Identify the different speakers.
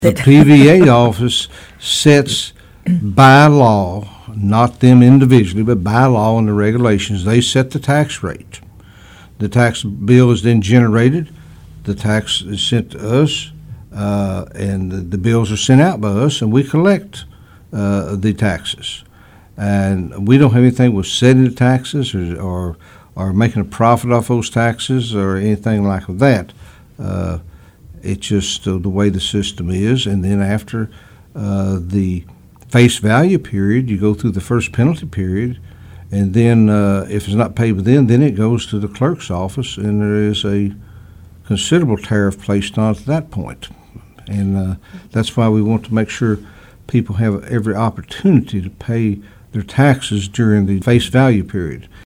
Speaker 1: The PVA office sets by law, not them individually, but by law and the regulations, they set the tax rate. The tax bill is then generated, the tax is sent to us, and the bills are sent out by us, and we collect the taxes. And we don't have anything with setting the taxes or making a profit off those taxes or anything like that. It's just the way the system is. And then after the face value period, you go through the first penalty period, and then if it's not paid within, then it goes to the clerk's office, and there is a considerable tariff placed on it at that point. And that's why we want to make sure people have every opportunity to pay their taxes during the face value period.